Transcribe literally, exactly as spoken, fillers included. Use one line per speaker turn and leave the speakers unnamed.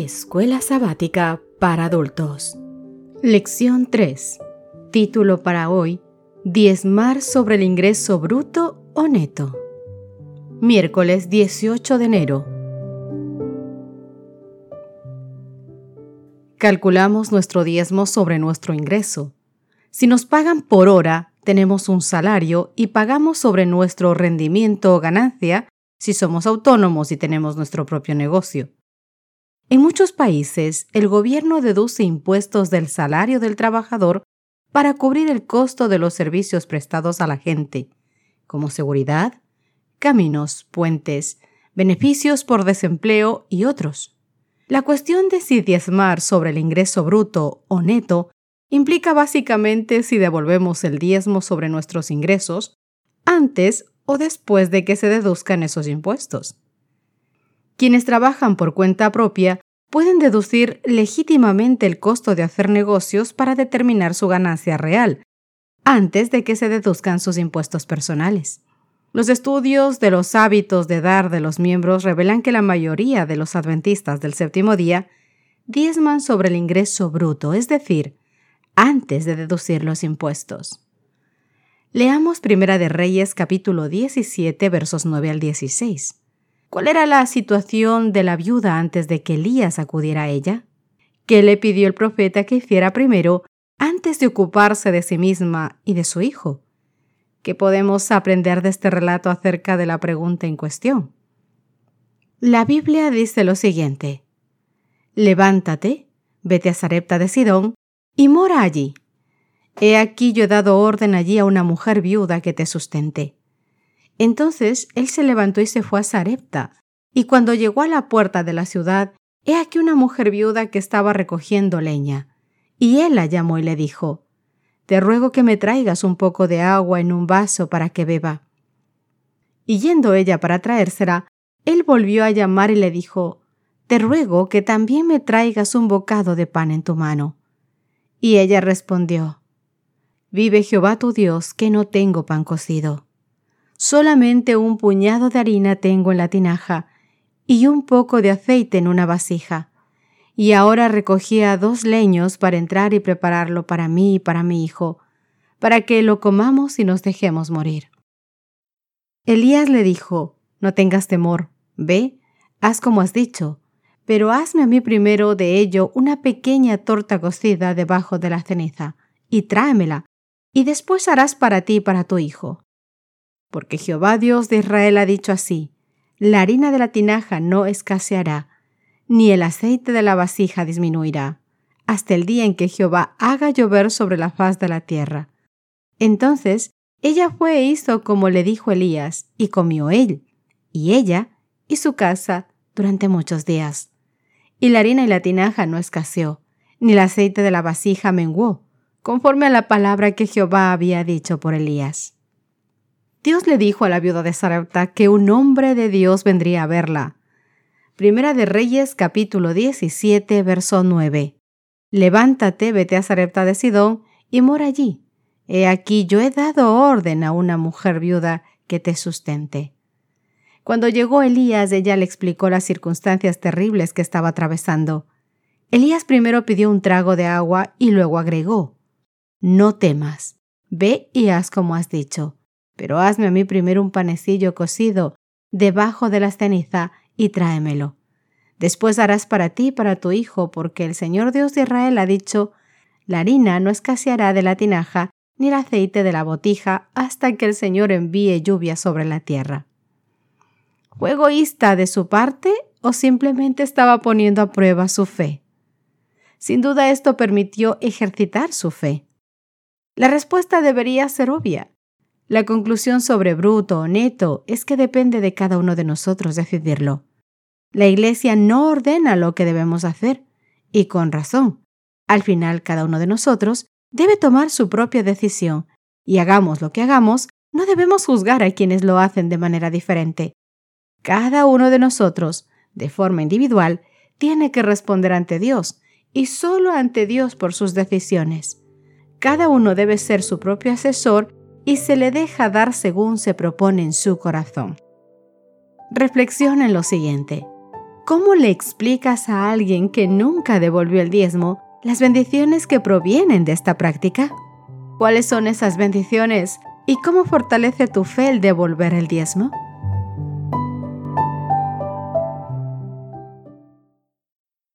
Escuela Sabática para Adultos. Lección tres. Título para hoy: Diezmar sobre el ingreso bruto o neto. Miércoles dieciocho de enero. Calculamos nuestro diezmo sobre nuestro ingreso. Si nos pagan por hora, tenemos un salario y pagamos sobre nuestro rendimiento o ganancia si somos autónomos y tenemos nuestro propio negocio. En muchos países, el gobierno deduce impuestos del salario del trabajador para cubrir el costo de los servicios prestados a la gente, como seguridad, caminos, puentes, beneficios por desempleo y otros. La cuestión de si diezmar sobre el ingreso bruto o neto implica básicamente si devolvemos el diezmo sobre nuestros ingresos antes o después de que se deduzcan esos impuestos. Quienes trabajan por cuenta propia pueden deducir legítimamente el costo de hacer negocios para determinar su ganancia real, antes de que se deduzcan sus impuestos personales. Los estudios de los hábitos de dar de los miembros revelan que la mayoría de los adventistas del séptimo día diezman sobre el ingreso bruto, es decir, antes de deducir los impuestos. Leamos Primera de Reyes, capítulo diecisiete, versos nueve al dieciséis. ¿Cuál era la situación de la viuda antes de que Elías acudiera a ella? ¿Qué le pidió el profeta que hiciera primero antes de ocuparse de sí misma y de su hijo? ¿Qué podemos aprender de este relato acerca de la pregunta en cuestión? La Biblia dice lo siguiente: Levántate, vete a Sarepta de Sidón y mora allí. He aquí yo he dado orden allí a una mujer viuda que te sustente. Entonces él se levantó y se fue a Sarepta, y cuando llegó a la puerta de la ciudad, he aquí una mujer viuda que estaba recogiendo leña. Y él la llamó y le dijo: Te ruego que me traigas un poco de agua en un vaso para que beba. Y yendo ella para traérsela, él volvió a llamar y le dijo: Te ruego que también me traigas un bocado de pan en tu mano. Y ella respondió: Vive Jehová tu Dios, que no tengo pan cocido. Solamente un puñado de harina tengo en la tinaja y un poco de aceite en una vasija. Y ahora recogía dos leños para entrar y prepararlo para mí y para mi hijo, para que lo comamos y nos dejemos morir. Elías le dijo: No tengas temor, ve, haz como has dicho, pero hazme a mí primero de ello una pequeña torta cocida debajo de la ceniza, y tráemela, y después harás para ti y para tu hijo. Porque Jehová Dios de Israel ha dicho así: la harina de la tinaja no escaseará, ni el aceite de la vasija disminuirá, hasta el día en que Jehová haga llover sobre la faz de la tierra. Entonces ella fue e hizo como le dijo Elías, y comió él, y ella, y su casa, durante muchos días. Y la harina y la tinaja no escaseó, ni el aceite de la vasija menguó, conforme a la palabra que Jehová había dicho por Elías. Dios le dijo a la viuda de Sarepta que un hombre de Dios vendría a verla. Primera de Reyes, capítulo diecisiete, verso nueve. Levántate, vete a Sarepta de Sidón y mora allí. He aquí yo he dado orden a una mujer viuda que te sustente. Cuando llegó Elías, ella le explicó las circunstancias terribles que estaba atravesando. Elías primero pidió un trago de agua y luego agregó: No temas, ve y haz como has dicho. Pero hazme a mí primero un panecillo cocido debajo de la ceniza y tráemelo. Después harás para ti y para tu hijo, porque el Señor Dios de Israel ha dicho: la harina no escaseará de la tinaja, ni el aceite de la botija, hasta que el Señor envíe lluvia sobre la tierra. ¿Fue egoísta de su parte o simplemente estaba poniendo a prueba su fe? Sin duda esto permitió ejercitar su fe. La respuesta debería ser obvia. La conclusión sobre bruto o neto es que depende de cada uno de nosotros decidirlo. La Iglesia no ordena lo que debemos hacer, y con razón. Al final, cada uno de nosotros debe tomar su propia decisión, y hagamos lo que hagamos, no debemos juzgar a quienes lo hacen de manera diferente. Cada uno de nosotros, de forma individual, tiene que responder ante Dios, y solo ante Dios por sus decisiones. Cada uno debe ser su propio asesor y se le deja dar según se propone en su corazón. Reflexiona en lo siguiente: ¿Cómo le explicas a alguien que nunca devolvió el diezmo las bendiciones que provienen de esta práctica? ¿Cuáles son esas bendiciones y cómo fortalece tu fe el devolver el diezmo?